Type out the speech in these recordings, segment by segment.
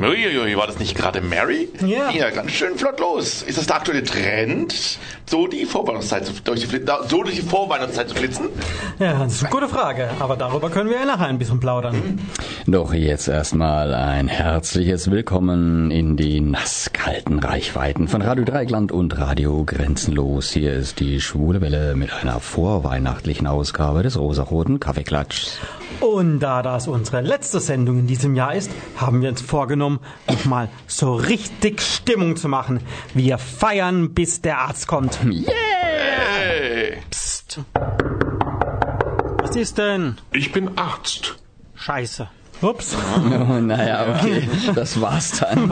Uiuiui, war das nicht gerade Mary? Ja. Ja, ganz schön flott los. Ist das der aktuelle Trend, so durch die Vorweihnachtszeit zu flitzen? Ja, das ist eine gute Frage, aber darüber können wir ja nachher ein bisschen plaudern. Doch jetzt erstmal ein herzliches Willkommen in die nasskalten Reichweiten von Radio Dreieckland und Radio Grenzenlos. Hier ist die Schwule Welle mit einer vorweihnachtlichen Ausgabe des rosaroten Kaffeeklatschs. Und da das unsere letzte Sendung in diesem Jahr ist, haben wir uns vorgenommen, nochmal so richtig Stimmung zu machen. Wir feiern, bis der Arzt kommt. Hey. Psst. Was ist denn? Ich bin Arzt. Scheiße. Ups. Oh, naja, okay, das war's dann.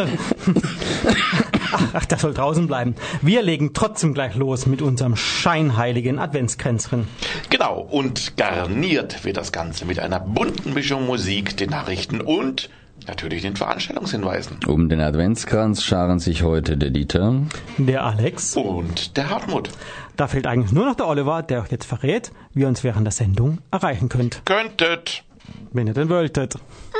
Ach, das soll draußen bleiben. Wir legen trotzdem gleich los mit unserem scheinheiligen Adventskränzchen. Genau, und garniert wird das Ganze mit einer bunten Mischung Musik, den Nachrichten und natürlich den Veranstaltungshinweisen. Um den Adventskranz scharen sich heute der Dieter, Der Alex. Und der Hartmut. Da fehlt eigentlich nur noch der Oliver, der euch jetzt verrät, wie ihr uns während der Sendung erreichen könnt. Könntet. Wenn ihr denn wolltet.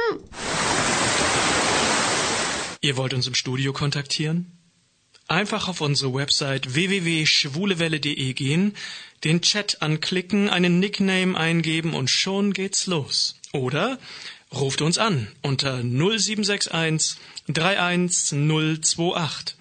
Ihr wollt uns im Studio kontaktieren? Einfach auf unsere Website www.schwulewelle.de gehen, den Chat anklicken, einen Nickname eingeben und schon geht's los. Oder ruft uns an unter 0761 31028.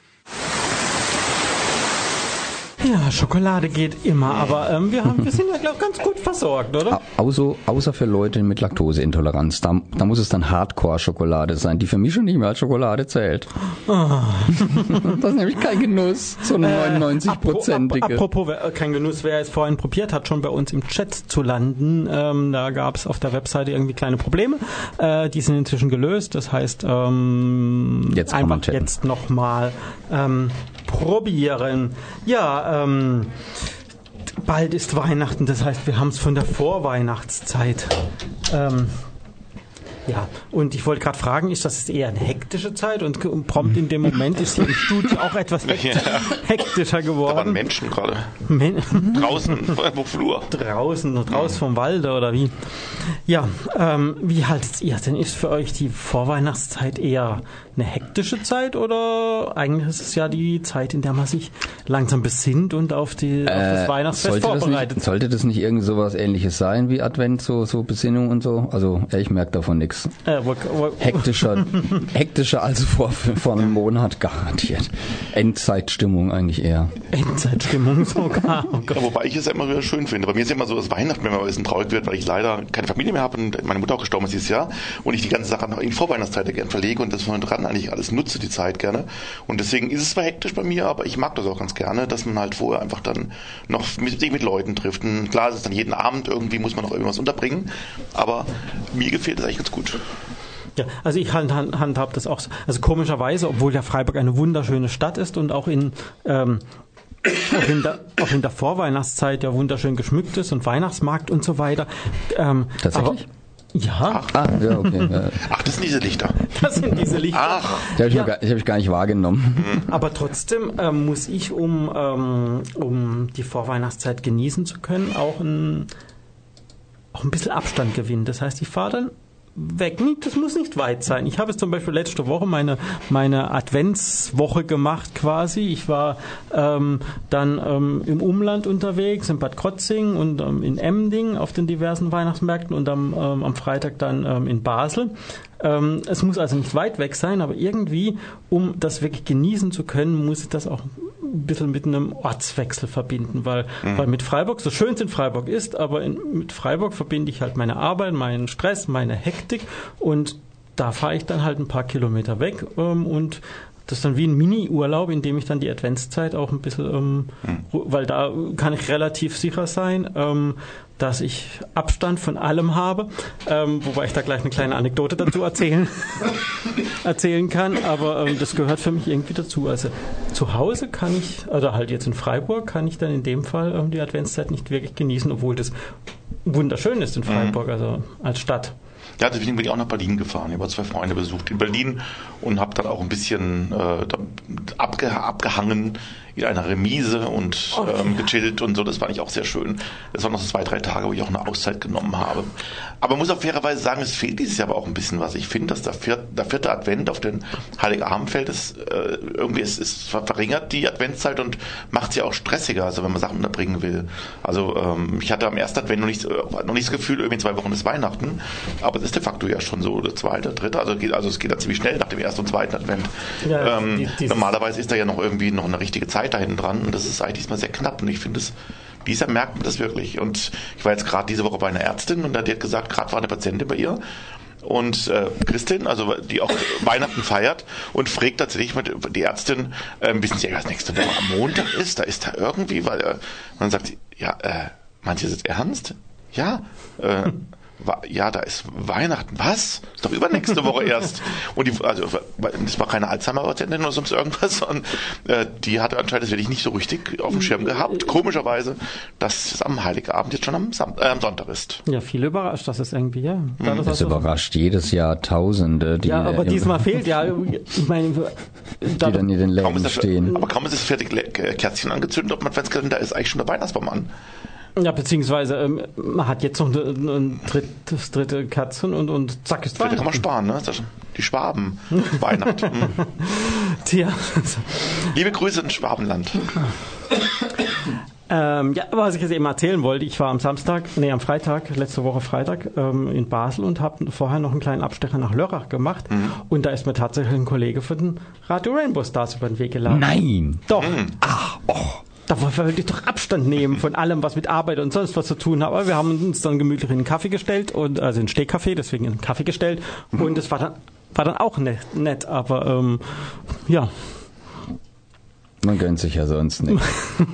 Ja, Schokolade geht immer, aber wir sind ja, glaube ich, ganz gut versorgt, oder? außer für Leute mit Laktoseintoleranz. Da muss es dann Hardcore-Schokolade sein, die für mich schon nicht mehr als Schokolade zählt. Oh. Das ist nämlich kein Genuss, so eine 99-prozentige. Apropos kein Genuss, wer es vorhin probiert hat, schon bei uns im Chat zu landen, da gab es auf der Webseite irgendwie kleine Probleme. Die sind inzwischen gelöst, das heißt, Jetzt kann man einfach chatten. jetzt nochmal probieren. Ja, bald ist Weihnachten, das heißt, wir haben es von der Vorweihnachtszeit. Ja, und ich wollte gerade fragen, ist das eher eine hektische Zeit? Und prompt in dem Moment ist hier im Studio auch etwas hektischer geworden. Da waren Menschen gerade. Draußen, auf Flur. Draußen vom Walde oder wie? Ja, wie haltet ihr denn? Ist für euch die Vorweihnachtszeit eher eine hektische Zeit oder eigentlich ist es ja die Zeit, in der man sich langsam besinnt und auf das Weihnachtsfest vorbereitet? Sollte das nicht irgend sowas Ähnliches sein wie Advent, so Besinnung und so? Also ich merke davon nichts. Hektischer als vor einem Monat garantiert. Endzeitstimmung eigentlich eher. Endzeitstimmung sogar. Oh Gott. Ja, wobei ich es ja immer wieder schön finde. Bei mir ist ja immer so, dass Weihnachten mir mal ein bisschen traurig wird, weil ich leider keine Familie mehr habe und meine Mutter auch gestorben ist dieses Jahr und ich die ganze Sache noch in die Vorweihnachtszeit gerne verlege und das von dran eigentlich alles nutze, die Zeit gerne. Und deswegen ist es zwar hektisch bei mir, aber ich mag das auch ganz gerne, dass man halt vorher einfach dann noch sich mit Leuten trifft. Und klar, es ist dann jeden Abend irgendwie, muss man noch irgendwas unterbringen, aber mir gefällt das eigentlich ganz gut. Ja, also ich handhab das auch so. Also komischerweise, obwohl ja Freiburg eine wunderschöne Stadt ist und auch in der Vorweihnachtszeit ja wunderschön geschmückt ist und Weihnachtsmarkt und so weiter. Tatsächlich? Ja. Ja, okay. Ja. Ach, das sind diese Lichter. Das sind diese Lichter. Ach. Die habe ich gar nicht wahrgenommen. Aber trotzdem muss ich, um die Vorweihnachtszeit genießen zu können, auch ein bisschen Abstand gewinnen. Das heißt, ich fahre dann weg. Das muss nicht weit sein. Ich habe es zum Beispiel letzte Woche meine Adventswoche gemacht quasi. Ich war dann im Umland unterwegs, in Bad Krotzing und in Emding auf den diversen Weihnachtsmärkten und am Freitag dann in Basel. Es muss also nicht weit weg sein, aber irgendwie, um das wirklich genießen zu können, muss ich das auch ein bisschen mit einem Ortswechsel verbinden, weil mit Freiburg, so schön es in Freiburg ist, aber mit Freiburg verbinde ich halt meine Arbeit, meinen Stress, meine Hektik und da fahre ich dann halt ein paar Kilometer weg und das ist dann wie ein Mini-Urlaub, in dem ich dann die Adventszeit auch ein bisschen, weil da kann ich relativ sicher sein, dass ich Abstand von allem habe, wobei ich da gleich eine kleine Anekdote dazu erzählen kann, aber das gehört für mich irgendwie dazu. Also zu Hause kann ich, oder halt jetzt in Freiburg, kann ich dann in dem Fall die Adventszeit nicht wirklich genießen, obwohl das wunderschön ist in Freiburg, also als Stadt. Ja, deswegen bin ich auch nach Berlin gefahren. Ich habe 2 Freunde besucht in Berlin und habe dann auch ein bisschen abgehangen in einer Remise und gechillt und so. Das fand ich auch sehr schön. Das waren noch so 2-3 Tage, wo ich auch eine Auszeit genommen habe. Aber man muss auch fairerweise sagen, es fehlt dieses Jahr aber auch ein bisschen was. Ich finde, dass der vierte Advent auf den Heiligabend fällt, irgendwie es verringert die Adventszeit und macht sie auch stressiger, also wenn man Sachen unterbringen will. Also ich hatte am ersten Advent noch nicht das Gefühl, irgendwie 2 Wochen ist Weihnachten, aber es ist de facto ja schon so der 2., 3., also es geht dann ziemlich schnell nach dem 1. und 2. Advent. Ja, normalerweise ist da ja noch irgendwie noch eine richtige Zeit da hinten dran und das ist eigentlich diesmal sehr knapp und ich finde es, dieses Jahr merkt man das wirklich. Und ich war jetzt gerade diese Woche bei einer Ärztin und die hat gesagt, gerade war eine Patientin bei ihr und Christin, also die auch Weihnachten feiert und fragt tatsächlich mit die Ärztin, wissen Sie, was nächste Woche am Montag ist? Da ist da irgendwie, weil und dann sagt sie, ja, meint Sie das jetzt ernst? Ja, ja, da ist Weihnachten. Was? Ist doch übernächste Woche erst. Und das war keine Alzheimer-Patientin oder sonst irgendwas, sondern die hatte anscheinend das wirklich nicht so richtig auf dem Schirm gehabt. Komischerweise, dass es am Heiligabend jetzt schon am Sonntag ist. Ja, viel überrascht, dass es irgendwie, ja. Das überrascht jedes Jahr Tausende, die aber diesmal fehlt, ja, ich meine, die dann in den Läden stehen. Aber kaum ist das fertig Kerzchen angezündet, ob man Adventskalender ist eigentlich schon der Weihnachtsbaum an. Ja, beziehungsweise man hat jetzt noch das dritte Kerzen und zack ist Weihnachten. Da kann man sparen, ne? Die Schwaben. Weihnachten. Tja. Liebe Grüße in Schwabenland. Ja, was ich jetzt eben erzählen wollte, ich war am Freitag, letzte Woche Freitag, in Basel und habe vorher noch einen kleinen Abstecher nach Lörrach gemacht. Und da ist mir tatsächlich ein Kollege von den Radio Rainbow Stars über den Weg gelaufen. Nein! Doch. Ach, Da wollte ich doch Abstand nehmen von allem, was mit Arbeit und sonst was zu tun hat. Aber wir haben uns dann gemütlich in einen Kaffee gestellt, also in einen Stehkaffee, deswegen in einen Kaffee gestellt. Und es war dann auch nett, aber ja. Man gönnt sich ja sonst nicht.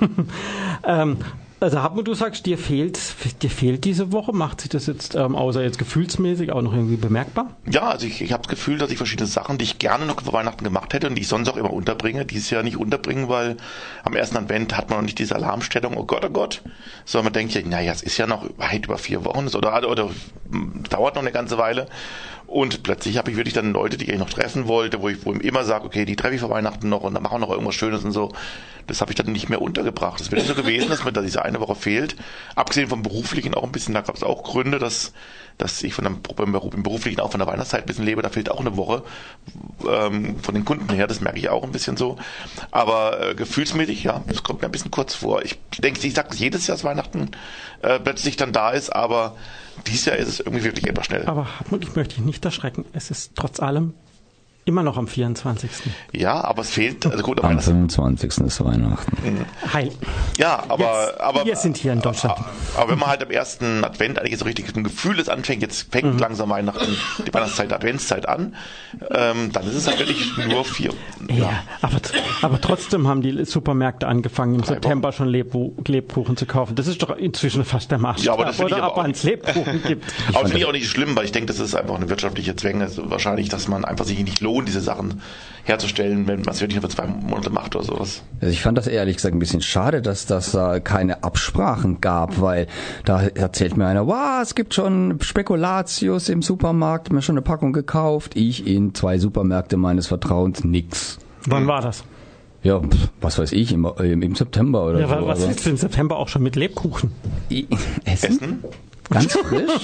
Also Hartmut, du sagst, dir fehlt diese Woche. Macht sich das jetzt, außer jetzt gefühlsmäßig, auch noch irgendwie bemerkbar? Ja, also ich habe das Gefühl, dass ich verschiedene Sachen, die ich gerne noch vor Weihnachten gemacht hätte und die ich sonst auch immer unterbringe, dieses Jahr nicht unterbringen, weil am ersten Advent hat man noch nicht diese Alarmstellung, oh Gott, sondern man denkt ja, naja, es ist ja noch weit über 4 Wochen oder dauert noch eine ganze Weile. Und plötzlich habe ich wirklich dann Leute, die ich noch treffen wollte, wo ich immer sage, okay, die treffe ich vor Weihnachten noch und dann machen wir noch irgendwas Schönes und so. Das habe ich dann nicht mehr untergebracht. Das wäre so gewesen, dass mir da diese eine Woche fehlt. Abgesehen vom Beruflichen auch ein bisschen, da gab es auch Gründe, dass ich im Beruflichen auch von der Weihnachtszeit ein bisschen lebe. Da fehlt auch eine Woche von den Kunden her. Das merke ich auch ein bisschen so. Aber gefühlsmäßig, ja, das kommt mir ein bisschen kurz vor. Ich denke, ich sage jedes Jahr, dass Weihnachten plötzlich dann da ist, aber dieses Jahr ist es irgendwie wirklich etwas schnell. Aber Hartmut, ich möchte dich nicht erschrecken. Es ist trotz allem immer noch am 24. Ja, aber es fehlt. Also gut, am 25. ist Weihnachten. Heil. Ja, aber wir sind hier in Deutschland. Aber wenn man halt am ersten Advent eigentlich so richtig ein Gefühl ist, anfängt, jetzt fängt langsam Weihnachten, die Weihnachtszeit, Adventszeit an, dann ist es halt wirklich nur 4. Ja, aber trotzdem haben die Supermärkte angefangen, im September schon Lebkuchen zu kaufen. Das ist doch inzwischen fast der Maßstab, ja, aber das oder ab wann es Lebkuchen gibt. Aber das finde ich auch nicht schlimm, weil ich denke, das ist einfach eine wirtschaftliche Zwänge. Wahrscheinlich, dass man einfach sich nicht lohnt, diese Sachen herzustellen, wenn man es wirklich nur für 2 Monate macht oder sowas. Also ich fand das ehrlich gesagt ein bisschen schade, dass das keine Absprachen gab, weil da erzählt mir einer, wow, es gibt schon Spekulatius im Supermarkt, mir schon eine Packung gekauft, ich in 2 Supermärkte meines Vertrauens, nix. Wann war das? Ja, was weiß ich, im September oder so. Ja, was willst du im September auch schon mit Lebkuchen? Essen? Ganz frisch?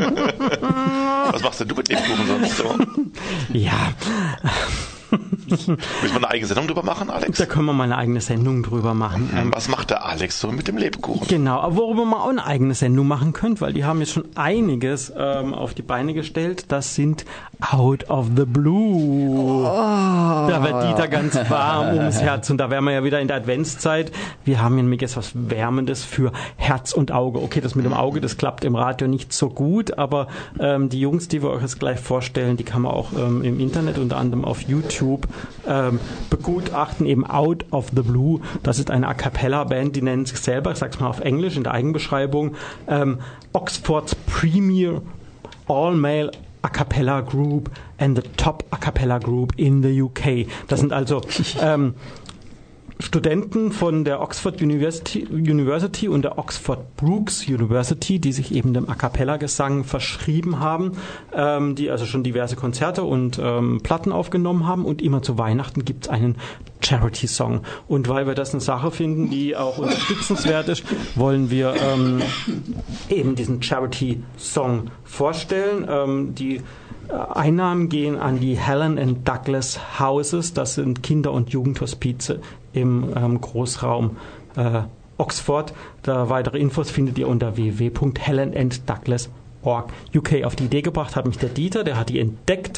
Was machst denn du mit Lebkuchen sonst so? Ja. Müssen wir eine eigene Sendung drüber machen, Alex? Da können wir mal eine eigene Sendung drüber machen. Was macht der Alex so mit dem Lebkuchen? Genau, aber worüber man auch eine eigene Sendung machen könnte, weil die haben jetzt schon einiges auf die Beine gestellt. Das sind Out of the Blue. Da wird Dieter ganz warm ums Herz und da wären wir ja wieder in der Adventszeit. Wir haben hier jetzt was Wärmendes für Herz und Auge. Okay, das mit dem Auge, das klappt im Radio nicht so gut, aber die Jungs, die wir euch jetzt gleich vorstellen, die kann man auch im Internet, unter anderem auf YouTube, begutachten, eben Out of the Blue. Das ist eine A-Cappella-Band, die nennen sich selber, ich sag's mal auf Englisch in der Eigenbeschreibung, Oxford's Premier All-Male A-Cappella Group and the Top A-Cappella Group in the UK. Das sind also Studenten von der Oxford University und der Oxford Brookes University, die sich eben dem A Cappella-Gesang verschrieben haben, die also schon diverse Konzerte und Platten aufgenommen haben, und immer zu Weihnachten gibt es einen Charity-Song. Und weil wir das eine Sache finden, die auch unterstützenswert ist, wollen wir eben diesen Charity-Song vorstellen. Die Einnahmen gehen an die Helen and Douglas Houses, das sind Kinder- und Jugendhospize im Großraum Oxford. Weitere Infos findet ihr unter www.helenanddouglas.org. UK auf die Idee gebracht hat mich der Dieter, der hat die entdeckt,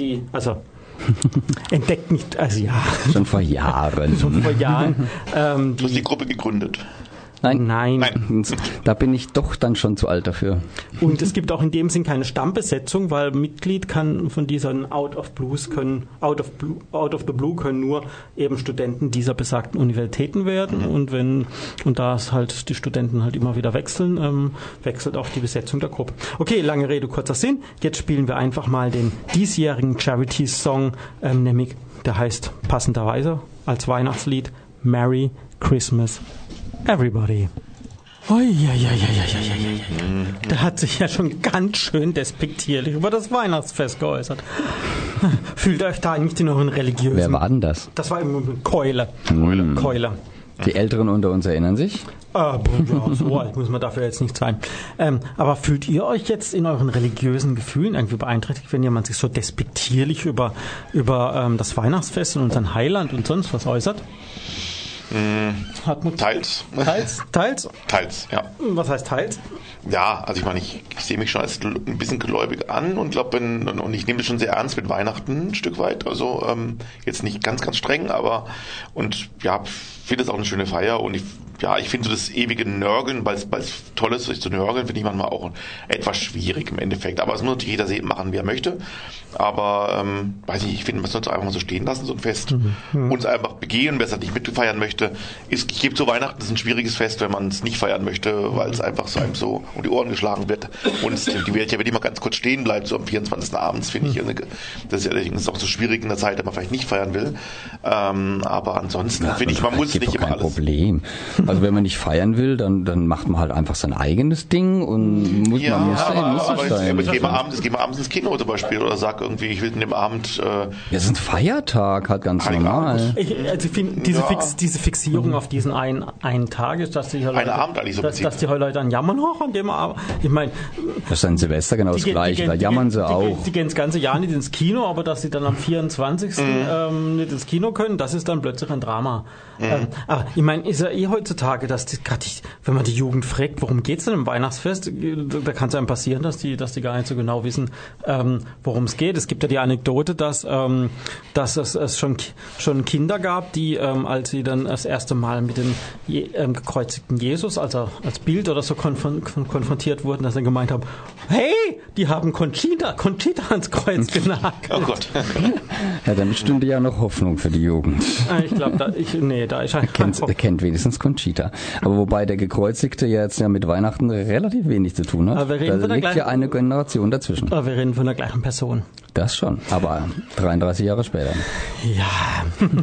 entdeckt nicht, also ja. Schon vor Jahren. Schon vor Jahren. Du hast die Gruppe gegründet. Nein. Da bin ich doch dann schon zu alt dafür. Und es gibt auch in dem Sinn keine Stammbesetzung, weil Mitglied kann von diesen Out of the Blue können nur eben Studenten dieser besagten Universitäten werden. Und da es halt die Studenten halt immer wieder wechseln, wechselt auch die Besetzung der Gruppe. Okay, lange Rede, kurzer Sinn. Jetzt spielen wir einfach mal den diesjährigen Charity-Song, nämlich der heißt passenderweise als Weihnachtslied Merry Christmas Everybody. Der hat sich ja schon ganz schön despektierlich über das Weihnachtsfest geäußert. Fühlt euch da nicht in euren religiösen... Wer war denn das? Das war eben Keule. Keule. Die Älteren unter uns erinnern sich? Ja, so alt muss man dafür jetzt nicht sein. Aber fühlt ihr euch jetzt in euren religiösen Gefühlen irgendwie beeinträchtigt, wenn jemand sich so despektierlich über das Weihnachtsfest und unseren Heiland und sonst was äußert? Teils. Teils, ja. Was heißt teils? Ja, also ich meine, ich sehe mich schon als ein bisschen gläubig an und glaube, und ich nehme das schon sehr ernst mit Weihnachten ein Stück weit. Also jetzt nicht ganz, ganz streng, aber und ja, finde es auch eine schöne Feier und ich finde so das ewige Nörgeln, weil es toll ist, sich zu nörgeln, finde ich manchmal auch etwas schwierig im Endeffekt. Aber es muss natürlich jeder machen, wie er möchte. Aber weiß nicht, ich finde, man sollte es einfach mal so stehen lassen, so ein Fest. Und es einfach begehen, wer es halt nicht mitfeiern möchte. Ich gebe zu Weihnachten, das ist ein schwieriges Fest, wenn man es nicht feiern möchte, weil es einfach so einem so um die Ohren geschlagen wird. Und die Welt ja, wenn die mal ganz kurz stehen bleibt, so am 24. abends, finde ich, das ist ja allerdings auch so schwierig in der Zeit, wenn man vielleicht nicht feiern will. Aber ansonsten finde ich, man muss nicht immer alles. Problem. Also wenn man nicht feiern will, dann macht man halt einfach sein eigenes Ding und muss ich gehe mal abends ins Kino zum Beispiel oder sag irgendwie, ich will in dem Abend... ja, es ist ein Feiertag, halt ganz normal. Ich finde diese Fixierung auf diesen einen Tag ist, dass die Leute Leute dann jammern, an dem Abend. Ich meine... Das ist ein Silvester genau das Gleiche, da jammern sie auch. Die gehen das ganze Jahr nicht ins Kino, aber dass sie dann am 24. nicht ins Kino können, das ist dann plötzlich ein Drama. Aber ich meine, ist ja heutzutage, dass wenn man die Jugend fragt, worum geht's denn im Weihnachtsfest, da kann es einem passieren, dass die gar nicht so genau wissen, worum es geht. Es gibt ja die Anekdote, dass es schon Kinder gab, die, als sie dann das erste Mal mit dem gekreuzigten Jesus, also als Bild oder so konfrontiert wurden, dass sie gemeint haben, hey, die haben Conchita ans Kreuz genagelt. Oh Gott. Ja, dann stünde ja noch Hoffnung für die Jugend. Ich glaube, da ist kennt wenigstens Conchita. Aber wobei der Gekreuzigte jetzt ja mit Weihnachten relativ wenig zu tun hat. Da liegt ja eine Generation dazwischen. Aber wir reden von der gleichen Person. Das schon, aber 33 Jahre später. Ja.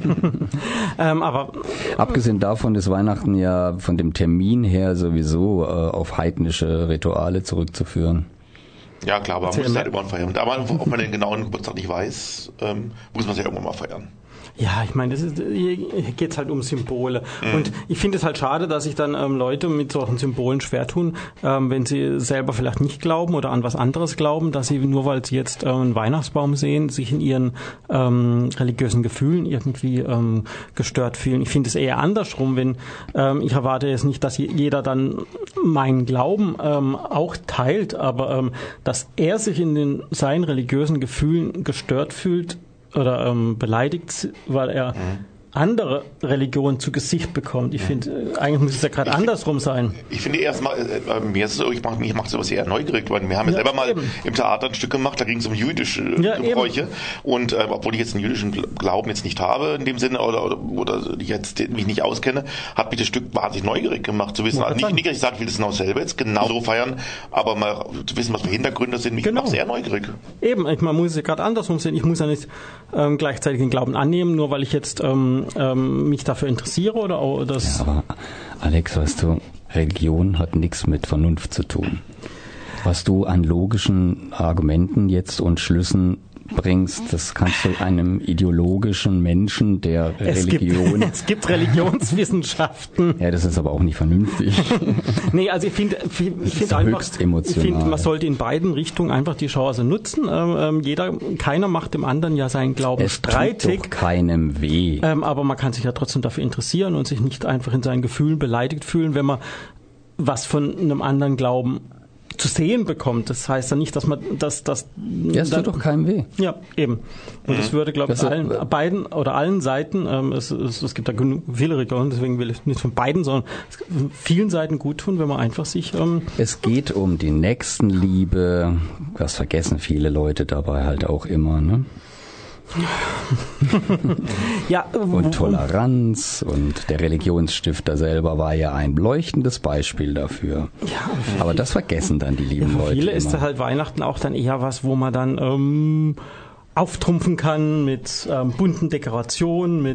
Aber abgesehen davon ist Weihnachten ja von dem Termin her sowieso auf heidnische Rituale zurückzuführen. Ja klar, aber man muss halt immer feiern. Aber ob man den genauen Geburtstag nicht weiß, muss man es ja irgendwann mal feiern. Ja, ich meine, hier geht es halt um Symbole. Und ich finde es halt schade, dass sich dann Leute mit solchen Symbolen schwer tun, wenn sie selber vielleicht nicht glauben oder an was anderes glauben, dass sie nur, weil sie jetzt einen Weihnachtsbaum sehen, sich in ihren religiösen Gefühlen irgendwie gestört fühlen. Ich finde es eher andersrum, wenn ich erwarte jetzt nicht, dass jeder dann meinen Glauben auch teilt, aber dass er sich in seinen religiösen Gefühlen gestört fühlt, oder beleidigt, weil er andere Religionen zu Gesicht bekommt. Ich finde, eigentlich muss es ja gerade andersrum sein. Ich finde erstmal, mir ist es so, mich macht sowas eher neugierig, weil wir haben ja selber mal im Theater ein Stück gemacht, da ging es um jüdische Gebräuche. Und obwohl ich jetzt einen jüdischen Glauben jetzt nicht habe in dem Sinne oder jetzt mich nicht auskenne, hat mich das Stück wahnsinnig neugierig gemacht, zu wissen, nicht, dass ich sage, ich will das genau selber jetzt genauso feiern, aber mal zu wissen, was für Hintergründe sind, mich macht sehr neugierig. Eben, man muss es ja gerade andersrum sehen. Ich muss ja nicht gleichzeitig den Glauben annehmen, nur weil ich jetzt mich dafür interessiere oder das. Ja, aber Alex, weißt du, Religion hat nichts mit Vernunft zu tun. Was du an logischen Argumenten jetzt und Schlüssen bringst, das kannst du einem ideologischen Menschen, der Religion... Es gibt Religionswissenschaften. Ja, das ist aber auch nicht vernünftig. Nee, also ich finde einfach, höchst emotional. Ich finde, man sollte in beiden Richtungen einfach die Chance nutzen. Keiner macht dem anderen ja seinen Glauben streitig. Tut doch keinem weh. Aber man kann sich ja trotzdem dafür interessieren und sich nicht einfach in seinen Gefühlen beleidigt fühlen, wenn man was von einem anderen Glauben zu sehen bekommt. Das heißt ja nicht, dass man das ja, es tut doch keinem weh. Ja, eben. Und das würde, glaube ich, allen Seiten, es gibt da genug viele Regionen, deswegen will ich nicht von beiden, sondern vielen Seiten gut tun, wenn man einfach sich... es geht um die Nächstenliebe, das vergessen viele Leute dabei halt auch immer, ne? Ja, und Toleranz, und der Religionsstifter selber war ja ein leuchtendes Beispiel dafür. Ja, aber das vergessen dann die lieben Leute. Für viele immer. Ist da halt Weihnachten auch dann eher was, wo man dann auftrumpfen kann mit bunten Dekorationen,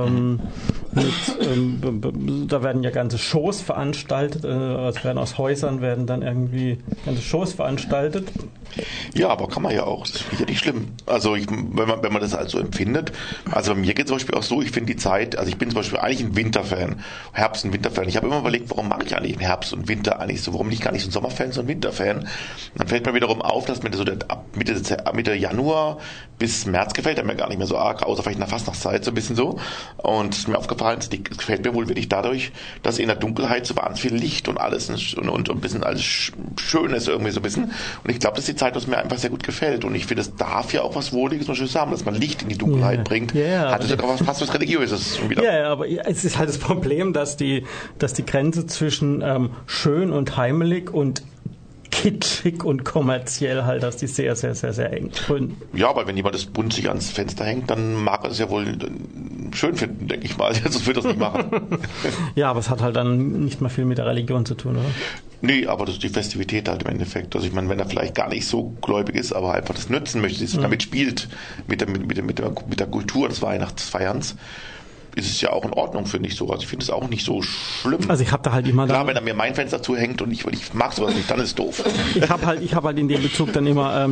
da werden ja ganze Shows veranstaltet, aus Häusern werden dann irgendwie ganze Shows veranstaltet. Ja, aber kann man ja auch. Das finde ich ja nicht schlimm. Also wenn man das halt so empfindet. Also bei mir geht es zum Beispiel auch so, ich finde die Zeit, also ich bin zum Beispiel eigentlich ein Winterfan, Herbst- und Winterfan. Ich habe immer überlegt, warum mache ich eigentlich im Herbst und Winter eigentlich so, warum nicht gar nicht so ein Sommerfan, sondern ein Winterfan. Dann fällt mir wiederum auf, dass mir das so ab Mitte Januar bis März gefällt mir gar nicht mehr so arg, außer vielleicht in der Fastnachtszeit so ein bisschen so. Und es ist mir aufgefallen, es gefällt mir wohl wirklich dadurch, dass in der Dunkelheit so wahnsinnig viel Licht und alles und ein bisschen alles schön ist irgendwie so ein bisschen. Und ich glaube, das ist die Zeit, was mir einfach sehr gut gefällt. Und ich finde, es darf ja auch was Wohliges und Schönes haben, dass man Licht in die Dunkelheit bringt. Hat es sogar fast was Religiöses schon wieder. Ja, aber es ist halt das Problem, dass die Grenze zwischen schön und heimelig und kitschig und kommerziell halt, dass die sehr, sehr, sehr, sehr eng gründen. Ja, aber wenn jemand das bunt sich ans Fenster hängt, dann mag er es ja wohl schön finden, denke ich mal. Sonst wird er es nicht machen. Ja, aber es hat halt dann nicht mal viel mit der Religion zu tun, oder? Nee, aber das ist die Festivität halt im Endeffekt. Also ich meine, wenn er vielleicht gar nicht so gläubig ist, aber einfach das nutzen möchte, damit spielt mit der Kultur des Weihnachtsfeierns, ist es ja auch in Ordnung, finde ich so. Also ich finde es auch nicht so schlimm. Also ich habe da halt immer... Klar, wenn er mir mein Fenster zuhängt und ich mag sowas nicht, dann ist es doof. Ich habe halt in dem Bezug dann immer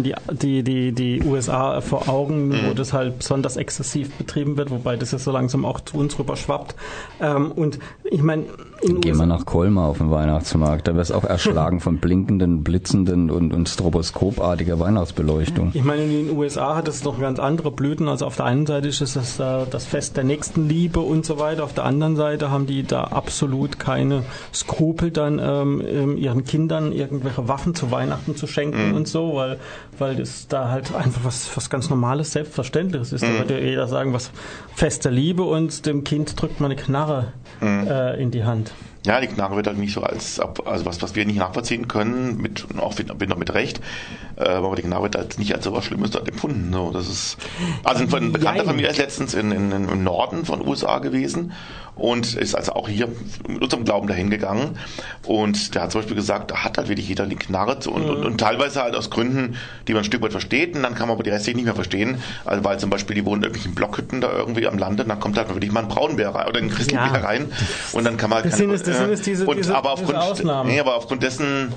die USA vor Augen, wo das halt besonders exzessiv betrieben wird, wobei das jetzt so langsam auch zu uns rüber schwappt. Und ich meine... Gehen wir nach Colmar auf den Weihnachtsmarkt, da wirst du auch erschlagen von blinkenden, blitzenden und stroboskopartiger Weihnachtsbeleuchtung. Ich meine, in den USA hat es noch ganz andere Blüten. Also auf der einen Seite ist es das Fest der Nächstenliebe und so weiter. Auf der anderen Seite haben die da absolut keine Skrupel, dann ihren Kindern irgendwelche Waffen zu Weihnachten zu schenken und so, weil das da halt einfach was ganz Normales, Selbstverständliches ist. Da würde ja jeder sagen, was Fest der Liebe, und dem Kind drückt man eine Knarre in die Hand. Ja, die Knarre wird halt nicht so also was wir nicht nachvollziehen können, auch mit Recht, aber die Knarre wird halt nicht als so was Schlimmes dort empfunden. So, das ist, also ein Bekannter von mir ist letztens im Norden von USA gewesen und ist also auch hier mit unserem Glauben dahin gegangen, und der hat zum Beispiel gesagt, da hat halt wirklich jeder die Knarre und teilweise halt aus Gründen, die man ein Stück weit versteht, und dann kann man aber die restlichen nicht mehr verstehen, also weil zum Beispiel die wohnen in irgendwelchen Blockhütten da irgendwie am Lande, und dann kommt halt wirklich mal ein Braunbär rein oder ein Christbär rein, und dann kann man halt diese Ausnahmen. Nee, aber aufgrund dessen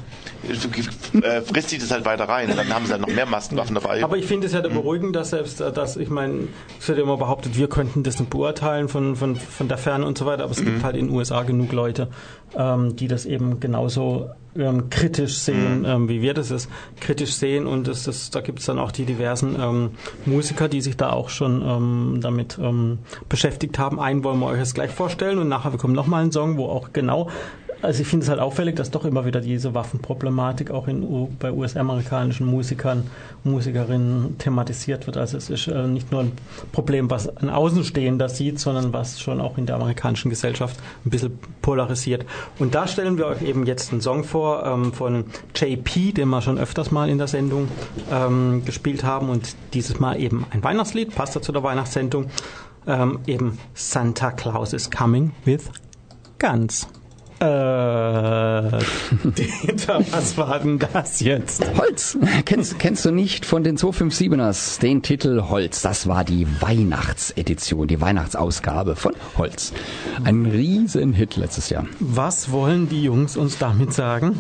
frisst sich das halt weiter rein. Und dann haben sie halt noch mehr Maskenwaffen dabei. Aber ich finde es ja beruhigend, dass ich meine, es wird immer behauptet, wir könnten das nicht beurteilen von der Ferne und so weiter, aber es gibt halt in den USA genug Leute, die das eben genauso kritisch sehen, wie wir das kritisch sehen, und da gibt es dann auch die diversen Musiker, die sich da auch schon damit beschäftigt haben. Einen wollen wir euch jetzt gleich vorstellen, und nachher kommt nochmal ein Song, wo auch genau, also ich finde es halt auffällig, dass doch immer wieder diese Waffenproblematik auch bei US-amerikanischen Musikerinnen thematisiert wird. Also es ist nicht nur ein Problem, was ein Außenstehender sieht, sondern was schon auch in der amerikanischen Gesellschaft ein bisschen polarisiert. Und da stellen wir euch eben jetzt einen Song vor von JP, den wir schon öfters mal in der Sendung gespielt haben, und dieses Mal eben ein Weihnachtslied, passt da zu der Weihnachtssendung, eben Santa Claus is Coming with Guns. Was war denn das jetzt? Holz. Kennst du nicht von den 257ers den Titel Holz? Das war die Weihnachtsedition, die Weihnachtsausgabe von Holz. Ein Riesenhit letztes Jahr. Was wollen die Jungs uns damit sagen?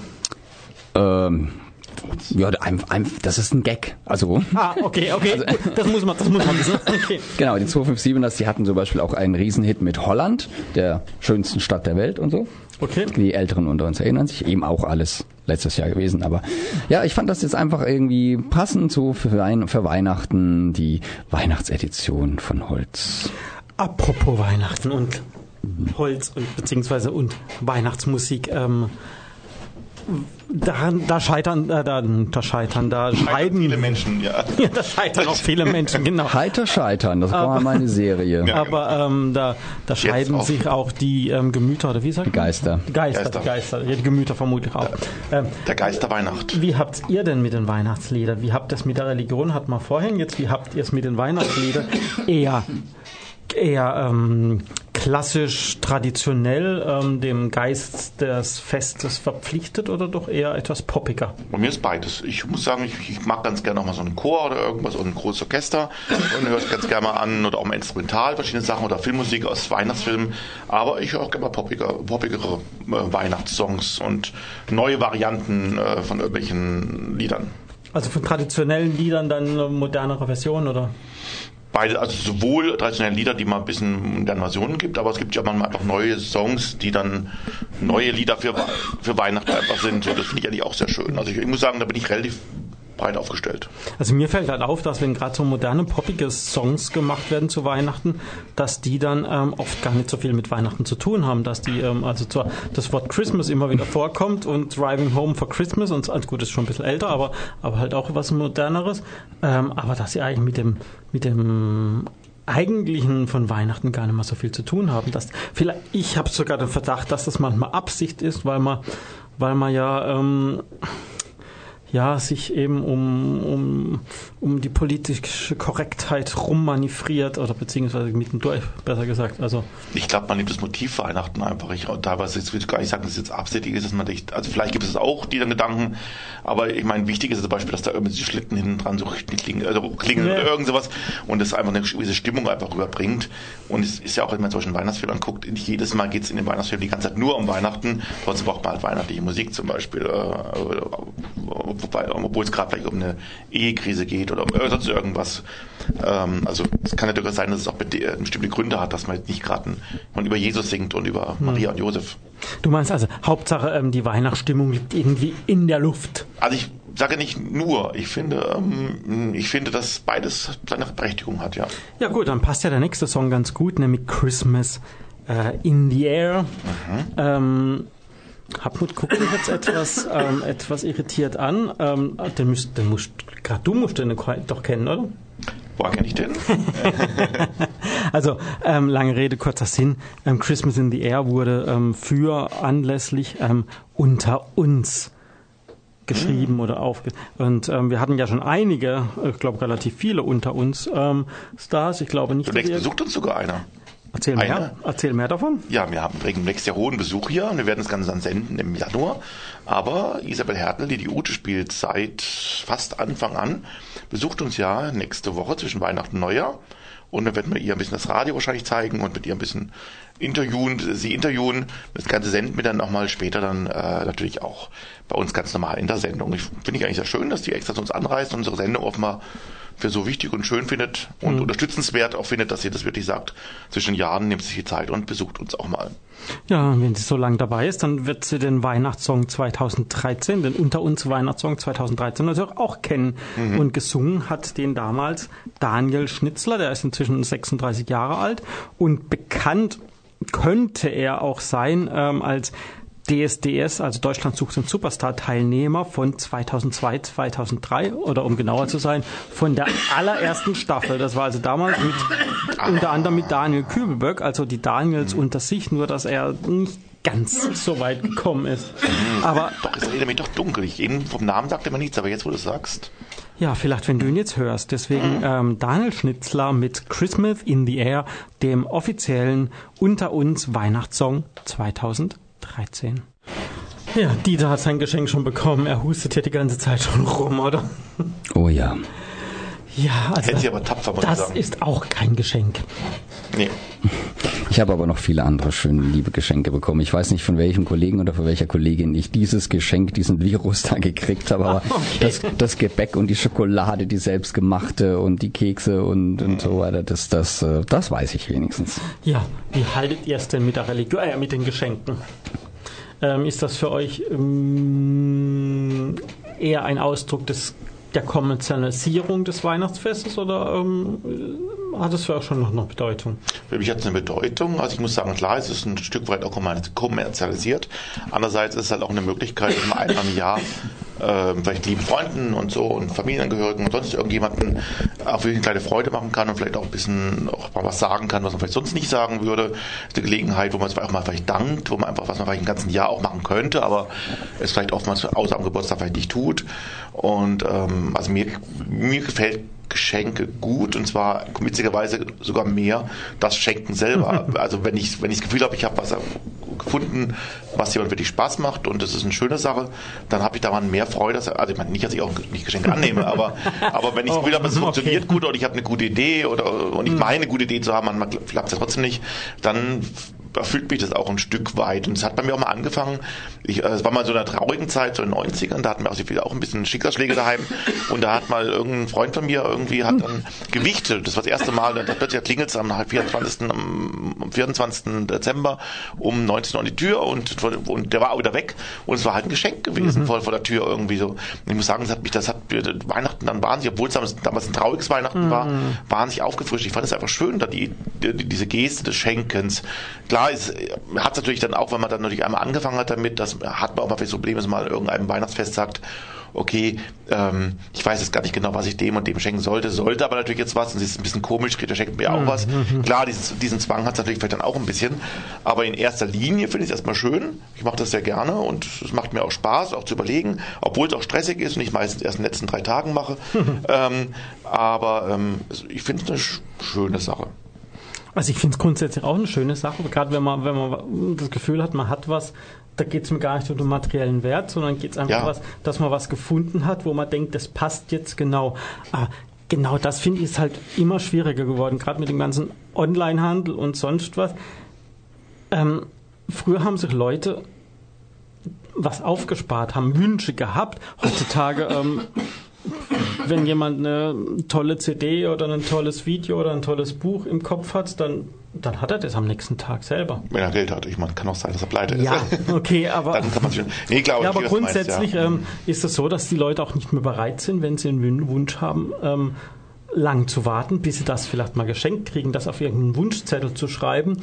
Ja, das ist ein Gag. Also, okay. Also, gut, das muss man wissen. Okay. Genau, die 257ers, die hatten zum Beispiel auch einen Riesenhit mit Holland, der schönsten Stadt der Welt und so. Okay. Die Älteren unter uns erinnern sich, eben auch alles letztes Jahr gewesen. Aber ja, ich fand das jetzt einfach irgendwie passend so für Weihnachten, die Weihnachtsedition von Holz. Apropos Weihnachten und Holz und Weihnachtsmusik, da scheiden viele Menschen, ja. Ja, da scheitern auch viele Menschen, genau. Heiter scheitern, das war mal eine Serie. Ja, aber da scheiden sich auch die Gemüter, oder wie sagt man? Geister. Die Geister. Ja, die Gemüter vermutlich auch. Der Geist der Weihnacht. Wie habt ihr denn mit den Weihnachtsliedern? Wie habt ihr es mit der Religion, hatten wir vorhin jetzt, wie habt ihr es mit den Weihnachtsliedern? Eher klassisch, traditionell dem Geist des Festes verpflichtet oder doch eher etwas poppiger? Bei mir ist beides. Ich muss sagen, ich mag ganz gerne auch mal so einen Chor oder irgendwas oder ein großes Orchester und höre es ganz gerne mal an oder auch mal instrumental, verschiedene Sachen oder Filmmusik aus Weihnachtsfilmen. Aber ich höre auch gerne mal poppigere Weihnachtssongs und neue Varianten von irgendwelchen Liedern. Also von traditionellen Liedern dann eine modernere Version, oder? Beide, also sowohl traditionelle Lieder, die mal ein bisschen moderne Versionen gibt, aber es gibt ja manchmal einfach neue Songs, die dann neue Lieder für Weihnachten einfach sind. Und das finde ich eigentlich auch sehr schön. Also ich muss sagen, da bin ich relativ breit aufgestellt. Also mir fällt halt auf, dass wenn gerade so moderne, poppige Songs gemacht werden zu Weihnachten, dass die dann oft gar nicht so viel mit Weihnachten zu tun haben, dass die, also zwar das Wort Christmas immer wieder vorkommt und Driving Home for Christmas und also gut, ist schon ein bisschen älter, aber halt auch was Moderneres, aber dass sie eigentlich mit dem Eigentlichen von Weihnachten gar nicht mehr so viel zu tun haben. Ich habe sogar den Verdacht, dass das manchmal Absicht ist, weil man sich eben um die politische Korrektheit rummanövriert oder beziehungsweise mittendurch, besser gesagt. Also ich glaube, man nimmt das Motiv Weihnachten einfach. Teilweise will ich gar nicht sagen, dass es jetzt absichtlich ist, dass man also vielleicht gibt es auch diese Gedanken, aber ich meine, wichtig ist zum Beispiel, dass da irgendwie die Schlitten hinten dran so klingeln oder irgend sowas und das einfach eine gewisse Stimmung einfach rüberbringt. Und es ist ja auch, wenn man zum Beispiel einen Weihnachtsfilm anguckt, nicht jedes Mal geht es in den Weihnachtsfilm die ganze Zeit nur um Weihnachten, trotzdem braucht man halt weihnachtliche Musik zum Beispiel. Obwohl es gerade vielleicht um eine Ehekrise geht oder sonst irgendwas. Also es kann ja durchaus sein, dass es auch bestimmte Gründe hat, dass man nicht gerade über Jesus singt und über Maria und Josef. Du meinst also, Hauptsache die Weihnachtsstimmung liegt irgendwie in der Luft. Also ich sage nicht nur, ich finde, dass beides seine Berechtigung hat, ja. Ja gut, dann passt ja der nächste Song ganz gut, nämlich Christmas in the Air. Hartmut guckt mich jetzt etwas irritiert an. Du musst den doch kennen, oder? Woher kenne ich den? Also, lange Rede, kurzer Sinn. Christmas in the Air wurde anlässlich unter uns geschrieben oder und wir hatten ja schon einige, ich glaube relativ viele unter uns Stars. Ich glaube nicht. Zunächst besucht uns sogar einer. Erzähl mehr davon. Ja, wir haben nächstes Jahr hohen Besuch hier und wir werden das Ganze dann senden im Januar. Aber Isabel Hertel, die Ute spielt seit fast Anfang an, besucht uns ja nächste Woche zwischen Weihnachten und Neujahr. Und dann werden wir ihr ein bisschen das Radio wahrscheinlich zeigen und mit ihr ein bisschen sie interviewen. Das Ganze senden wir dann nochmal später dann natürlich auch bei uns ganz normal in der Sendung. Finde ich eigentlich sehr schön, dass die extra zu uns anreist und unsere Sendung offenbar für so wichtig und schön findet und unterstützenswert auch findet, dass sie das wirklich sagt. Zwischen Jahren nimmt sie sich die Zeit und besucht uns auch mal. Ja, wenn sie so lange dabei ist, dann wird sie den Weihnachtssong 2013, den Unter uns Weihnachtssong 2013 natürlich auch kennen. Und gesungen hat den damals Daniel Schnitzler, der ist inzwischen 36 Jahre alt und bekannt könnte er auch sein als DSDS, also Deutschland sucht den Superstar-Teilnehmer von 2002, 2003 oder um genauer zu sein, von der allerersten Staffel. Das war also damals unter anderem mit Daniel Kübelböck, also die Daniels unter sich, nur dass er nicht ganz so weit gekommen ist. Aber doch, es erinnert mich doch dunkel. Vom Namen sagt er mir nichts, aber jetzt, wo du es sagst. Ja, vielleicht, wenn du ihn jetzt hörst. Deswegen Daniel Schnitzler mit Christmas in the Air, dem offiziellen Unter uns Weihnachtssong 2013. 13. Ja, Dieter hat sein Geschenk schon bekommen. Er hustet hier die ganze Zeit schon rum, oder? Oh ja. Ja, also Hätte sie aber tapfer, muss ich das sagen. ist auch kein Geschenk. Nee. Ich habe aber noch viele andere schöne, liebe Geschenke bekommen. Ich weiß nicht, von welchem Kollegen oder von welcher Kollegin ich dieses Geschenk, diesen Virus da gekriegt habe, aber Okay. das Gebäck und die Schokolade, die selbstgemachte und die Kekse und so weiter, das weiß ich wenigstens. Ja, wie haltet ihr es denn mit der Religion, mit den Geschenken? Ist das für euch eher ein Ausdruck der Kommerzialisierung des Weihnachtsfestes oder hat es für euch schon noch Bedeutung? Für mich hat es eine Bedeutung. Also ich muss sagen, klar, es ist ein Stück weit auch kommerzialisiert. Andererseits ist es halt auch eine Möglichkeit, immer einmal im Jahr vielleicht lieben Freunden und so und Familienangehörigen und sonst irgendjemanden auch wirklich eine kleine Freude machen kann und vielleicht auch ein bisschen auch mal was sagen kann, was man vielleicht sonst nicht sagen würde. Das ist eine Gelegenheit, wo man es auch mal vielleicht dankt, wo man einfach, was man vielleicht ein ganzes Jahr auch machen könnte, aber es vielleicht oftmals außer am Geburtstag vielleicht nicht tut. Und also mir gefällt Geschenke gut und zwar witzigerweise sogar mehr das Schenken selber. Also wenn ich das Gefühl habe, ich habe was gefunden, was jemand wirklich Spaß macht und es ist eine schöne Sache, dann habe ich daran mehr Freude. Also ich meine nicht, dass ich auch nicht Geschenke annehme, aber wenn ich das Gefühl habe, es funktioniert gut oder ich habe eine gute Idee und ich meine eine gute Idee zu haben, man klappt es ja trotzdem nicht, dann erfüllt mich das auch ein Stück weit. Und es hat bei mir auch mal angefangen, es war mal so in einer traurigen Zeit, so in den 90ern, da hatten wir auch ein bisschen Schicksalsschläge daheim und da hat mal irgendein Freund von mir hat dann Gewichte, das war das erste Mal, da plötzlich klingelt es am 24. Dezember um 19 Uhr an die Tür und der war auch wieder weg und es war halt ein Geschenk gewesen, vor der Tür irgendwie so. Und ich muss sagen, das hat Weihnachten dann wahnsinnig, obwohl es damals ein trauriges Weihnachten war, wahnsinnig aufgefrischt. Ich fand es einfach schön, da diese Geste des Schenkens. Klar, es hat natürlich dann auch, wenn man dann natürlich einmal angefangen hat damit, das hat man auch mal das Problem, dass man mal irgendeinem Weihnachtsfest sagt, okay, ich weiß jetzt gar nicht genau, was ich dem und dem schenken sollte aber natürlich jetzt was und es ist ein bisschen komisch, der schenkt mir auch was. Klar, diesen Zwang hat es natürlich vielleicht dann auch ein bisschen, aber in erster Linie finde ich es erstmal schön. Ich mache das sehr gerne und es macht mir auch Spaß, auch zu überlegen, obwohl es auch stressig ist und ich meistens erst in den letzten 3 Tagen mache. Aber ich finde es eine schöne Sache. Also ich finde es grundsätzlich auch eine schöne Sache, gerade wenn man das Gefühl hat, man hat was, da geht es mir gar nicht um den materiellen Wert, sondern geht es einfach dass man was gefunden hat, wo man denkt, das passt jetzt genau. Aber genau das finde ich ist halt immer schwieriger geworden, gerade mit dem ganzen Onlinehandel und sonst was. Früher haben sich Leute was aufgespart, haben Wünsche gehabt. Heutzutage wenn jemand eine tolle CD oder ein tolles Video oder ein tolles Buch im Kopf hat, dann hat er das am nächsten Tag selber. Wenn er Geld hat. Ich meine, kann auch sein, dass er pleite ist. Ja, okay, aber, dann kann man schon, klar, aber grundsätzlich ist es so, dass die Leute auch nicht mehr bereit sind, wenn sie einen Wunsch haben, lang zu warten, bis sie das vielleicht mal geschenkt kriegen, das auf irgendeinen Wunschzettel zu schreiben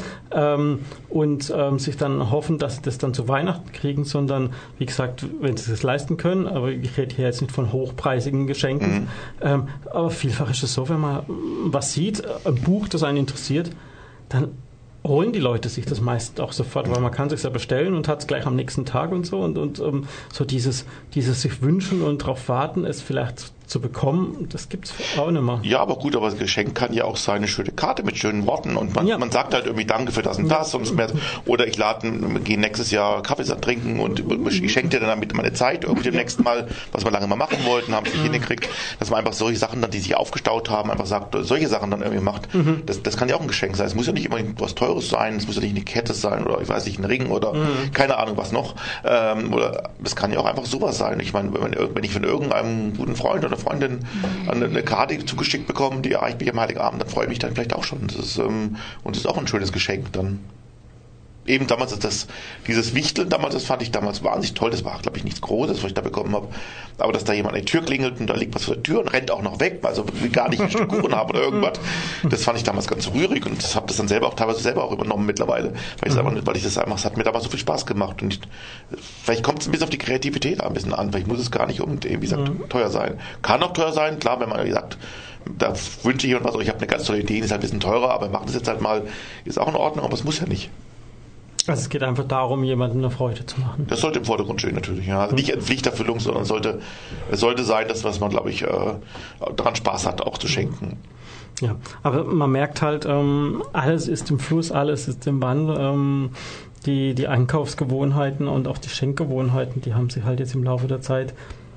und sich dann hoffen, dass sie das dann zu Weihnachten kriegen, sondern wie gesagt, wenn sie es leisten können, aber ich rede hier jetzt nicht von hochpreisigen Geschenken, aber vielfach ist es so, wenn man was sieht, ein Buch, das einen interessiert, dann holen die Leute sich das meist auch sofort, weil man kann es sich ja bestellen und hat es gleich am nächsten Tag und so und so dieses sich wünschen und darauf warten, es vielleicht zu bekommen, das gibt's auch nicht mehr. Ja, aber gut, aber das Geschenk kann ja auch sein, eine schöne Karte mit schönen Worten und man sagt halt irgendwie Danke für das und das oder ich gehe nächstes Jahr Kaffee trinken und ich schenke dir dann damit meine Zeit irgendwie dem nächsten Mal, was wir lange mal machen wollten, haben es nicht hingekriegt, dass man einfach solche Sachen dann, die sich aufgestaut haben, einfach sagt, solche Sachen dann irgendwie macht. Das kann ja auch ein Geschenk sein. Es muss ja nicht immer was Teures sein, es muss ja nicht eine Kette sein oder ich weiß nicht, ein Ring oder keine Ahnung was noch. Oder es kann ja auch einfach sowas sein. Ich meine, wenn ich von irgendeinem guten Freund oder Freundin eine Karte zugeschickt bekomme, die erreicht mich am Heiligabend, dann freue ich mich dann vielleicht auch schon. Das ist auch ein schönes Geschenk dann. Eben damals dieses Wichteln damals, das fand ich damals wahnsinnig toll. Das war, glaube ich, nichts Großes, was ich da bekommen habe. Aber dass da jemand an die Tür klingelt und da liegt was vor der Tür und rennt auch noch weg, also gar nicht ein Stück Kuchen haben oder irgendwas. Das fand ich damals ganz rührig und habe das dann teilweise selber auch übernommen mittlerweile. Es hat mir damals so viel Spaß gemacht. Und vielleicht kommt es ein bisschen auf die Kreativität ein bisschen an. Vielleicht muss es gar nicht wie gesagt, teuer sein. Kann auch teuer sein, klar, wenn man sagt, da wünsche ich jemand was, oder ich habe eine ganz tolle Idee, die ist halt ein bisschen teurer, aber macht das jetzt halt mal, ist auch in Ordnung, aber es muss ja nicht. Also es geht einfach darum, jemandem eine Freude zu machen. Das sollte im Vordergrund stehen natürlich. Ja. Also nicht in Pflichterfüllung, sondern es sollte sein, dass was man, glaube ich, daran Spaß hat, auch zu schenken. Ja, aber man merkt halt, alles ist im Fluss, alles ist im Wandel. die Einkaufsgewohnheiten und auch die Schenkgewohnheiten, die haben sich halt jetzt im Laufe der Zeit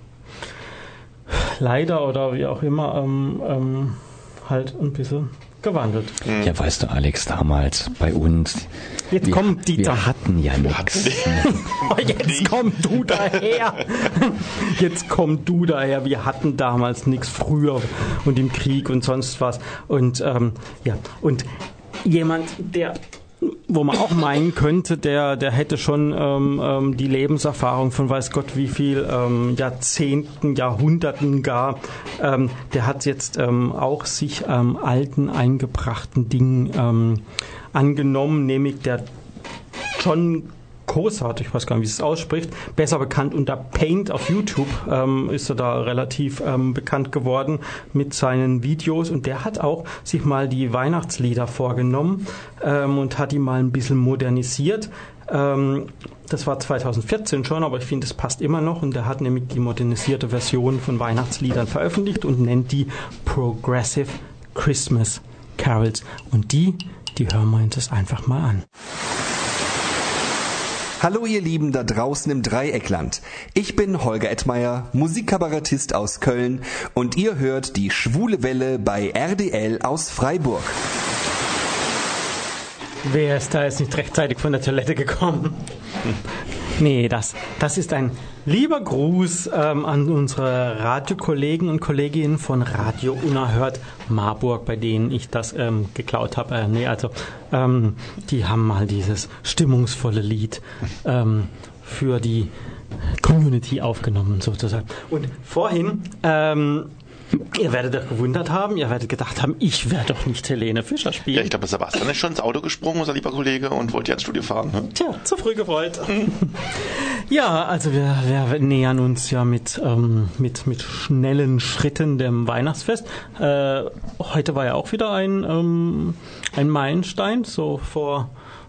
leider oder wie auch immer halt ein bisschen gewandelt. Ja, weißt du, Alex, damals bei uns... Jetzt kommt Dieter. Wir hatten ja nichts. Jetzt komm du daher. Jetzt komm du daher. Wir hatten damals nichts früher und im Krieg und sonst was. Und und jemand, wo man auch meinen könnte, der hätte schon die Lebenserfahrung von weiß Gott wie viel Jahrzehnten, Jahrhunderten gar, der hat jetzt auch sich alten, eingebrachten Dingen angenommen, nämlich der John Cosart, ich weiß gar nicht, wie es ausspricht, besser bekannt unter Paint auf YouTube, ist er da relativ bekannt geworden mit seinen Videos, und der hat auch sich mal die Weihnachtslieder vorgenommen und hat die mal ein bisschen modernisiert. Das war 2014 schon, aber ich finde, es passt immer noch, und der hat nämlich die modernisierte Version von Weihnachtsliedern veröffentlicht und nennt die Progressive Christmas Carols, und die hören wir uns das einfach mal an. Hallo ihr Lieben da draußen im Dreieckland. Ich bin Holger Ettmeier, Musikkabarettist aus Köln, und ihr hört die Schwule Welle bei RDL aus Freiburg. Wer ist da jetzt nicht rechtzeitig von der Toilette gekommen? Nee, das ist ein lieber Gruß an unsere Radiokollegen und Kolleginnen von Radio Unerhört Marburg, bei denen ich das geklaut habe. Die haben mal dieses stimmungsvolle Lied für die Community aufgenommen, sozusagen. Und vorhin... ihr werdet euch gewundert haben, ihr werdet gedacht haben, ich werde doch nicht Helene Fischer spielen. Ja, ich glaube, Sebastian ist schon ins Auto gesprungen, unser lieber Kollege, und wollte ja ins Studio fahren. Ne? Tja, zu früh gefreut. Ja, also wir nähern uns ja mit schnellen Schritten dem Weihnachtsfest. Heute war ja auch wieder ein Meilenstein, so vor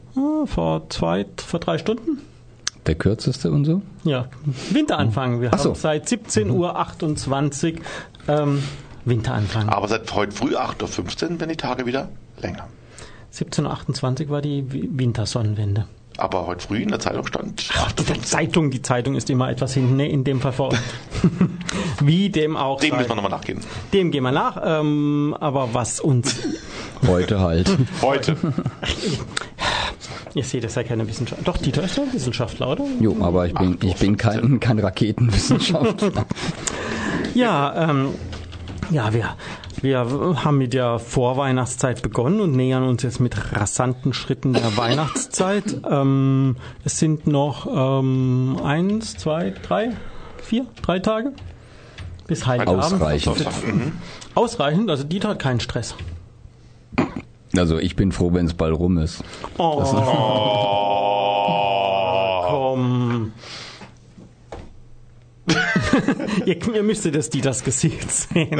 3 Stunden. Der kürzeste und so? Ja, Winteranfang. Wir haben seit 17.28 Uhr Winteranfang. Aber seit heute früh 8.15 Uhr werden die Tage wieder länger. 17.28 Uhr war die Wintersonnenwende. Aber heute früh in der Zeitung stand 8.15 Uhr. Die Zeitung ist immer etwas hinten, in dem Fall vor. Wie dem auch. Dem müssen wir nochmal nachgehen. Dem gehen wir nach. Aber was uns... Heute halt. Heute. Ihr seht, das ist ja keine Wissenschaftler. Doch, Dieter ist ja ein Wissenschaftler, oder? Jo, aber ich bin kein Raketenwissenschaftler. Ja, wir haben mit der Vorweihnachtszeit begonnen und nähern uns jetzt mit rasanten Schritten der Weihnachtszeit. Es sind noch 1, 2, 3, 4, 3 Tage bis Heiligabend. Ausreichend. Ausreichend, also Dieter hat keinen Stress. Also ich bin froh, wenn es bald rum ist. Komm. ihr müsstet das Dieters Gesicht sehen.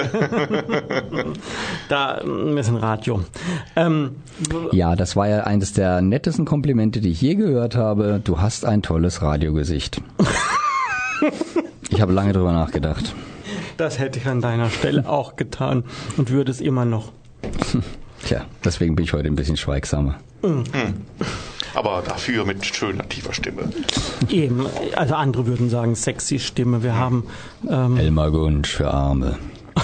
Wir sind Radio. Ja, das war ja eines der nettesten Komplimente, die ich je gehört habe. Du hast ein tolles Radiogesicht. Ich habe lange drüber nachgedacht. Das hätte ich an deiner Stelle auch getan und würde es immer noch. Tja, deswegen bin ich heute ein bisschen schweigsamer. Aber dafür mit schöner, tiefer Stimme. Eben, also andere würden sagen sexy Stimme. Wir haben... Elmar Gunsch für Arme.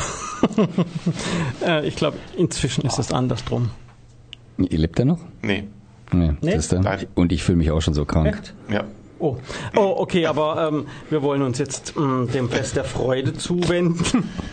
Ich glaube, inzwischen ist es andersrum. Lebt er noch? Nee. Nee? Nein. Und ich fühle mich auch schon so krank. Echt? Ja. Oh, okay, aber wir wollen uns jetzt dem Fest der Freude zuwenden.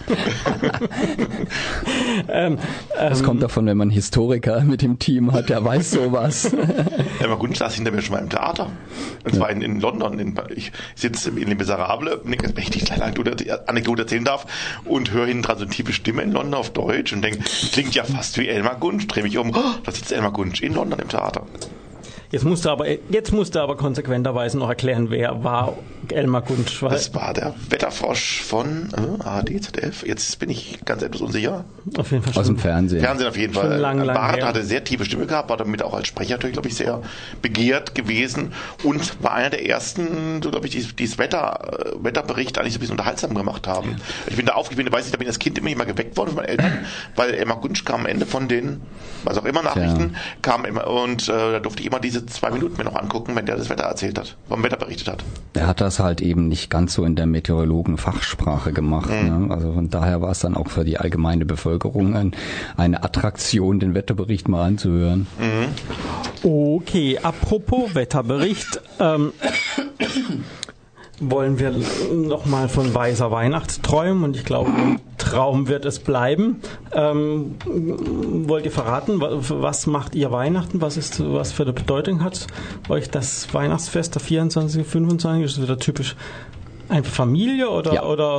Das kommt davon, wenn man einen Historiker mit dem Team hat, der weiß sowas. Elmar Gunsch saß hinter mir schon mal im Theater. Und zwar in London. Ich sitze in Les Miserables, wenn ich eine kleine Anekdote erzählen darf, und höre hinten dran so eine tiefe Stimme in London auf Deutsch und denke, klingt ja fast wie Elmar Gunsch. Drehe mich um, da sitzt Elmar Gunsch in London im Theater. Jetzt musst du aber konsequenterweise noch erklären, wer war Elmar Gunsch. Das war der Wetterfrosch von ARD, ZDF. Jetzt bin ich ganz etwas unsicher. Auf jeden Fall aus dem Fernsehen. Fernsehen auf jeden Fall. Lang Bart hatte sehr tiefe Stimme gehabt, war damit auch als Sprecher natürlich, glaube ich, sehr begehrt gewesen und war einer der ersten, so glaube ich, die das Wetterbericht eigentlich so ein bisschen unterhaltsam gemacht haben. Ich bin da aufgewinnen, weiß ich, da bin ich als Kind immer geweckt worden von meinen Eltern, weil Elmar Gunsch kam am Ende von den, was auch immer, Nachrichten, kam immer, und da durfte ich immer diese diese 2 Minuten mir noch angucken, wenn der das Wetter erzählt hat, vom Wetter berichtet hat. Er hat das halt eben nicht ganz so in der Meteorologen-Fachsprache gemacht. Ne? Also von daher war es dann auch für die allgemeine Bevölkerung eine Attraktion, den Wetterbericht mal anzuhören. Okay, apropos Wetterbericht, wollen wir nochmal von weißer Weihnacht träumen und ich glaube, ein Traum wird es bleiben. Wollt ihr verraten, was macht ihr Weihnachten? Was für eine Bedeutung hat euch das Weihnachtsfest, der 24., 25. Ist das wieder typisch einfach Familie oder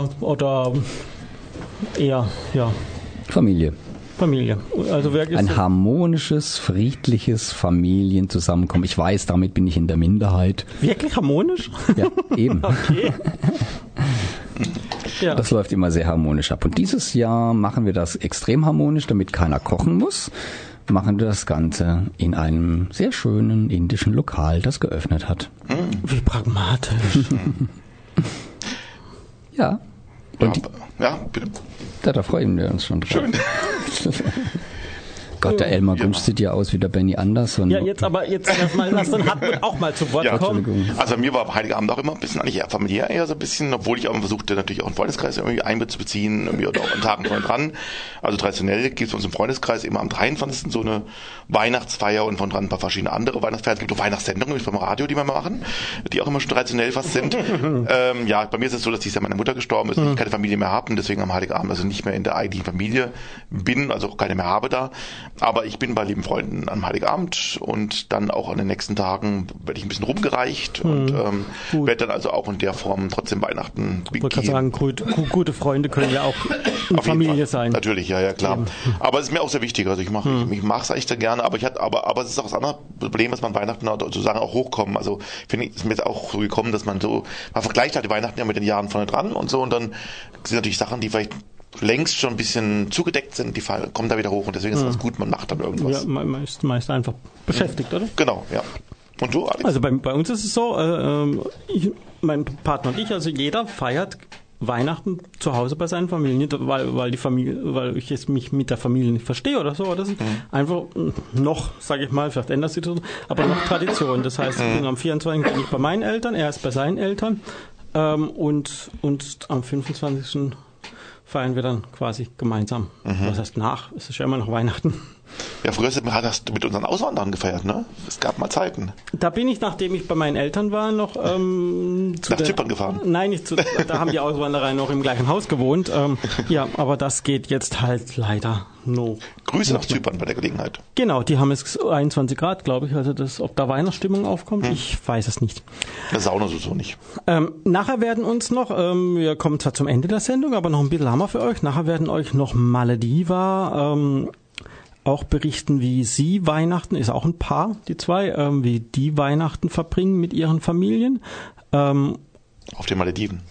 eher Familie. Also ein harmonisches, friedliches Familienzusammenkommen. Ich weiß, damit bin ich in der Minderheit. Wirklich harmonisch? Ja, eben. Okay. Ja. Das läuft immer sehr harmonisch ab. Und dieses Jahr machen wir das extrem harmonisch, damit keiner kochen muss. Machen wir das Ganze in einem sehr schönen indischen Lokal, das geöffnet hat. Wie pragmatisch. Ja. Und ja, bitte. Da freuen wir uns schon drauf. Schön. Gott, der Elmar Gunsch sieht ja aus wie der Benny Andersson. Ja, jetzt lass den Hartmut auch mal zu Wort kommen. Also mir war Heiligabend auch immer ein bisschen, eigentlich eher familiär, eher so ein bisschen, obwohl ich auch versuchte, natürlich auch einen Freundeskreis irgendwie einzubeziehen, irgendwie oder auch an Tagen vorne dran. Also traditionell gibt es bei uns im Freundeskreis immer am 23. so eine Weihnachtsfeier und von dran ein paar verschiedene andere Weihnachtsfeiern. Es gibt auch Weihnachtssendungen beim Radio, die wir machen, die auch immer schon traditionell fast sind. Ja, bei mir ist es so, dass dieses Jahr meine Mutter gestorben ist und ich keine Familie mehr habe und deswegen am Heiligabend also nicht mehr in der eigentlichen Familie bin, also auch keine mehr habe da. Aber ich bin bei lieben Freunden am Heiligabend und dann auch an den nächsten Tagen werde ich ein bisschen rumgereicht und werde dann also auch in der Form trotzdem Weihnachten begehen. Ich wollte sagen, gute Freunde können ja auch eine Familie sein. Natürlich, ja, klar. Eben. Aber es ist mir auch sehr wichtig. Also ich mache es eigentlich sehr gerne, aber es ist auch das andere Problem, dass man Weihnachten sozusagen auch hochkommen. Also finde ich, ist mir jetzt auch so gekommen, dass man vergleicht halt die Weihnachten ja mit den Jahren vorne dran und so und dann sind natürlich Sachen, die vielleicht längst schon ein bisschen zugedeckt sind, die kommen da wieder hoch und deswegen ist es gut, man macht dann irgendwas. Ja, man ist meist einfach beschäftigt, oder? Genau, ja. Und du, Alex? Also bei uns ist es so, mein Partner und ich, also jeder feiert Weihnachten zu Hause bei seinen Familien, weil ich jetzt mich mit der Familie nicht verstehe oder so. Oder so. Einfach noch, sage ich mal, vielleicht ändert sich das, aber noch Tradition. Das heißt, ich bin am 24. bin ich bei meinen Eltern, er ist bei seinen Eltern und am 25. feiern wir dann quasi gemeinsam. Was heißt nach? Es ist ja immer noch Weihnachten. Ja, früher hast du mit unseren Auswanderern gefeiert, ne? Es gab mal Zeiten. Da bin ich, nachdem ich bei meinen Eltern war, noch nach Zypern gefahren? Nein, da haben die Auswanderer noch im gleichen Haus gewohnt. Ja, aber das geht jetzt halt leider no. Grüße nach Zypern bei der Gelegenheit. Genau, die haben jetzt 21 Grad, glaube ich. Also ob da Weihnachtsstimmung aufkommt, ich weiß es nicht. Eine Sauna so nicht. Nachher werden uns noch, wir kommen zwar zum Ende der Sendung, aber noch ein bisschen haben wir für euch. Nachher werden euch noch Malediva auch berichten, wie sie Weihnachten, ist auch ein Paar, die zwei, wie die Weihnachten verbringen mit ihren Familien. Auf den Malediven.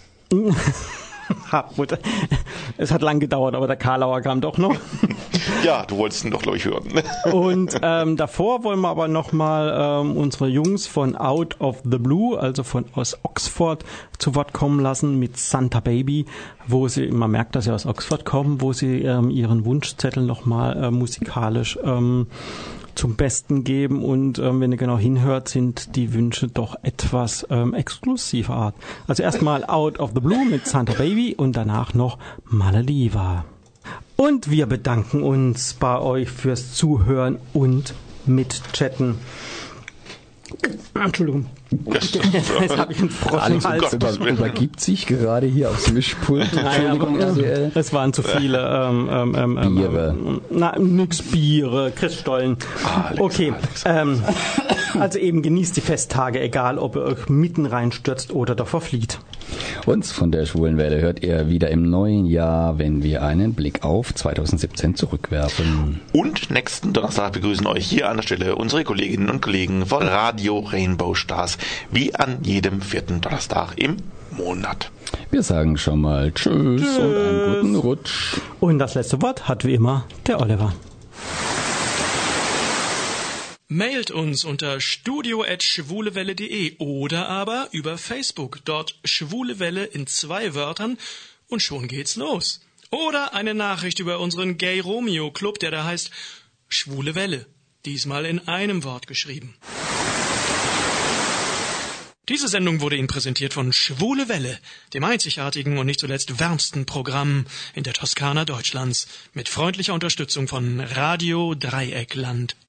Es hat lang gedauert, aber der Karlauer kam doch noch. Ja, du wolltest ihn doch, glaube ich, hören. Und davor wollen wir aber nochmal unsere Jungs von Out of the Blue, also aus Oxford, zu Wort kommen lassen mit Santa Baby, wo sie, man merkt, dass sie aus Oxford kommen, wo sie ihren Wunschzettel nochmal musikalisch zum Besten geben und wenn ihr genau hinhört, sind die Wünsche doch etwas exklusiver Art. Also erstmal Out of the Blue mit Santa Baby und danach noch Malediva. Und wir bedanken uns bei euch fürs Zuhören und mitchatten. Entschuldigung. Jetzt habe ich einen Frosch im Hals. Übergibt sich gerade hier aufs Mischpult. Entschuldigung, RTL. Es waren zu viele Biere. Nix Biere, Christstollen. Okay, also eben genießt die Festtage, egal ob ihr euch mitten reinstürzt oder davor flieht. Uns von der Schwulenwelle hört ihr wieder im neuen Jahr, wenn wir einen Blick auf 2017 zurückwerfen. Und nächsten Donnerstag begrüßen euch hier an der Stelle unsere Kolleginnen und Kollegen von Radio Rainbow Stars, wie an jedem 4. Donnerstag im Monat. Wir sagen schon mal Tschüss und einen guten Rutsch. Und das letzte Wort hat wie immer der Oliver. Mailt uns unter studio@schwulewelle.de oder aber über Facebook, dort Schwule Welle in 2 Wörtern und schon geht's los. Oder eine Nachricht über unseren Gay Romeo Club, der da heißt Schwule Welle, diesmal in einem Wort geschrieben. Diese Sendung wurde Ihnen präsentiert von Schwule Welle, dem einzigartigen und nicht zuletzt wärmsten Programm in der Toskana Deutschlands, mit freundlicher Unterstützung von Radio Dreieckland.